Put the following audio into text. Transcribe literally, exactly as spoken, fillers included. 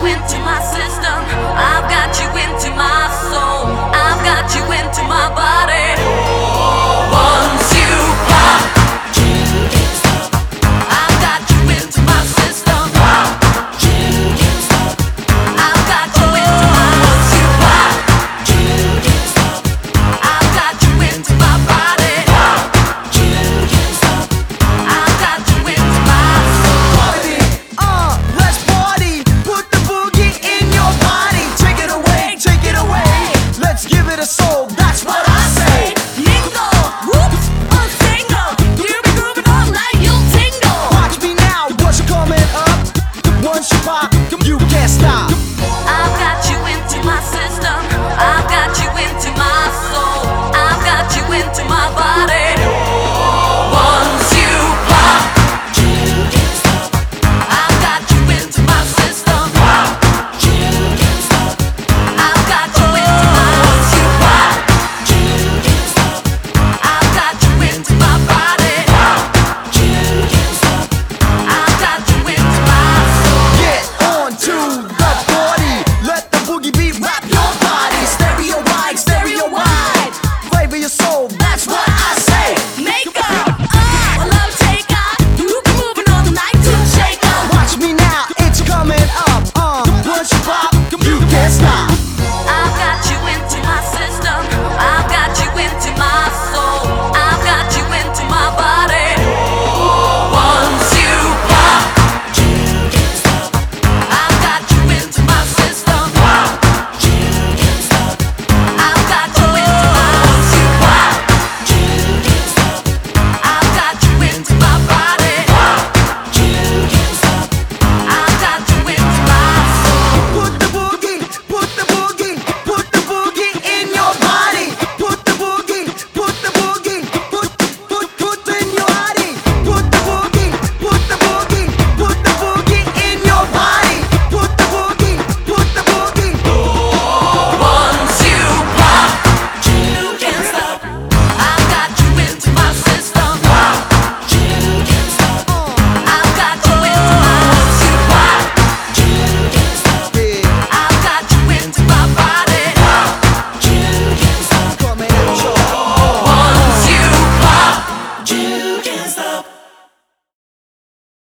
you into my system. I've got you into my soul. I've got you into my body. Once you pop, I've got you into my system. I've got you into my. Once you pop, I've got you into my body. I've got you into my soul. Uh, let's party. Put the boogie in your body. Take it away, take it away. Let's give it a soul. That's what I say. Mingo, whoops, a single. You be grooving all night, you'll tingle. Watch me now. What's coming up? Once you pop, you can't stop.